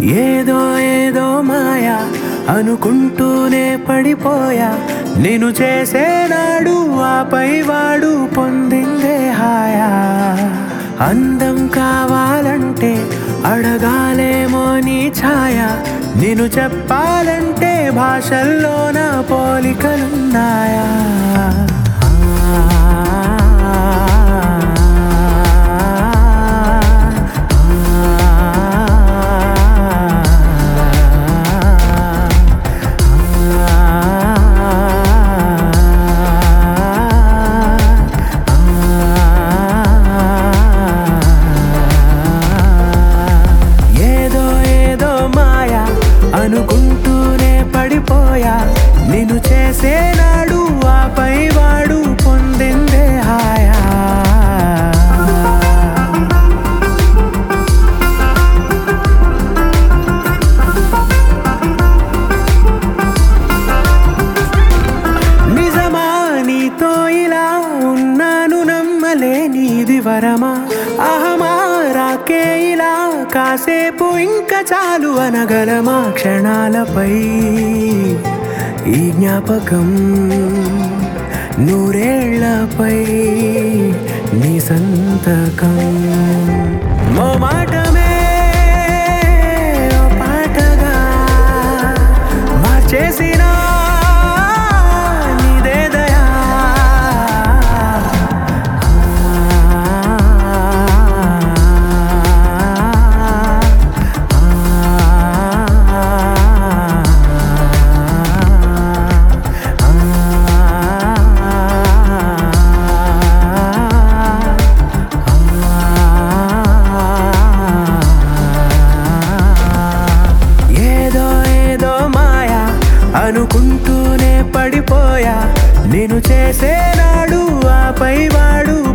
ఏదో ఏదో మాయా అనుకుంటూనే పడిపోయా, నేను చేసేనాడు ఆపై వాడు పొందిందే హాయా. అందం కావాలంటే అడగాలేమో నీ ఛాయ, నేను చెప్పాలంటే భాషల్లోన పోలికలున్నాయా. అనుకుంటూనే పడిపోయా, నేను చేసేనాడు ఆపై వాడు పొందిందే హాయా. నిజమా నీతో ఇలా ఉన్నాను నమ్మలేనిది వరమా, అహమా రాకే ఇలా కాసేపు ఇంకా చాలు అనగలమా. క్షణాలపై ఈ జ్ఞాపకం నూరేళ్లపై నీ సంతకం. మోమాటమే ఓ పాటగా మార్చేసిన నీదే దయా. అనుకుంటూనే పడిపోయా, నేను చేసేనాడు ఆపై వాడు